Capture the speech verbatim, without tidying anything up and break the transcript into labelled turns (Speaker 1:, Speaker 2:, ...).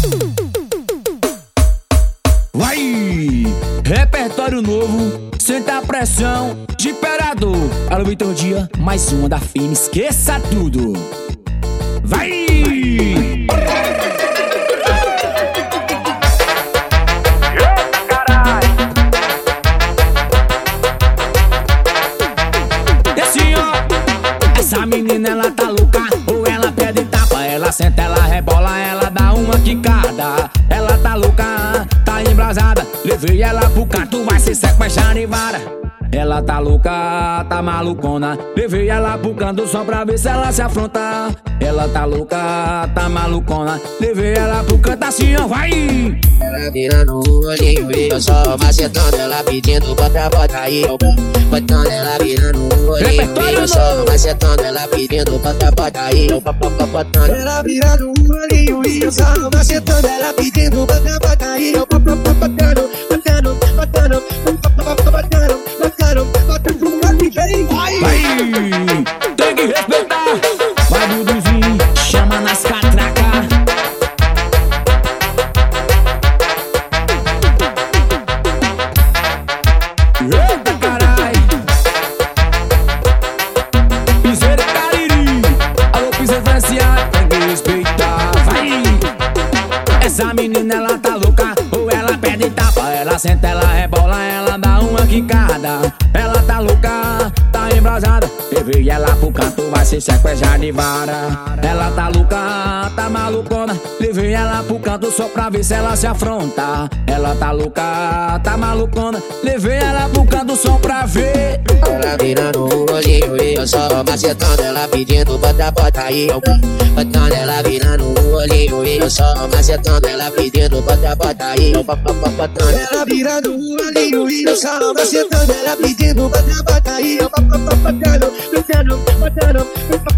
Speaker 1: Vai! Repertório novo, senta a pressão de imperador. Alô, Vitor Dia, mais uma da firma, esqueça tudo. Vai! E assim, ó, essa menina ela tá louca, ou ela pede tapa, ela senta, ela rebola, ela dá uma quicada. Ela tá louca, tá embrasada, levei ela pro canto, vai se sequestrar em vara. Ela tá louca, tá malucona, levei ela pro canto só pra ver se ela se afronta. Ela tá louca, tá malucona, levei ela pro canto assim, ó, vai!
Speaker 2: Ela virando o olhinho e eu só macetando, ela pedindo bota, bota aí, eu botando. Ela virando o olhinho e eu só macetando, ela pedindo bota, bota aí, eu botando. Ela virando o olhinho e eu só macetando, ela pedindo bota, bota aí, eu botando, botando, botando, botando, botando, botando, vai!
Speaker 1: Vai! Tem que respeitar! Vai, Duduzinho, chama nas catracas. Eita, carai! Piseiro Cariri, alô, piseiro Franciado, tem que respeitar. Vai! Essa menina, ela tá louca, ou ela pede tapa, ela senta, ela rebola, ela dá uma quicada. Ela tá louca, tá embrasada, levei ela pro canto, vai se sequestrar de vara. Ela tá louca, tá malucona, levei ela pro canto só pra ver se ela se afronta. Ela tá louca, tá malucona, levei ela pro canto só pra ver.
Speaker 2: Ela virando o olhinho e eu só macetando, ela pedindo bota, bota aí, eu botando. Ela virando o olhinho e eu só macetando, ela pedindo bota, bota aí, eu botando. Ela virando o olhinho e eu só macetando, ela pedindo bota, bota aí, eu botando, botando, botando,